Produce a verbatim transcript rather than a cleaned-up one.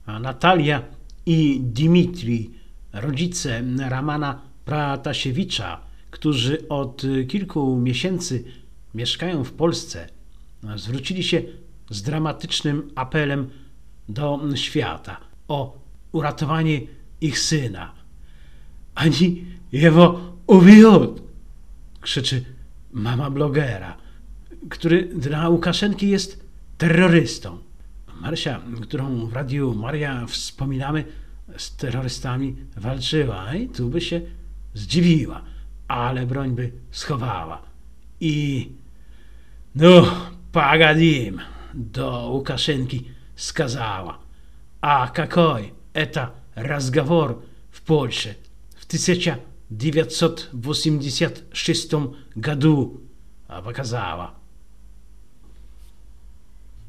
A Natalia i Dmitrij, rodzice Ramana Pratasiewicza, którzy od kilku miesięcy mieszkają w Polsce, zwrócili się z dramatycznym apelem do świata o uratowanie ich syna. Ani jego ubiód, krzyczy mama blogera, który dla Łukaszenki jest terrorystą. Marysia, którą w Radiu Maria wspominamy, z terrorystami walczyła i tu by się zdziwiła, ale broń by schowała. I no, pagadim, do Łukaszenki skazała. A какой это разговор в Польше в тысяча девятьсот восемьдесят шестом году, показала.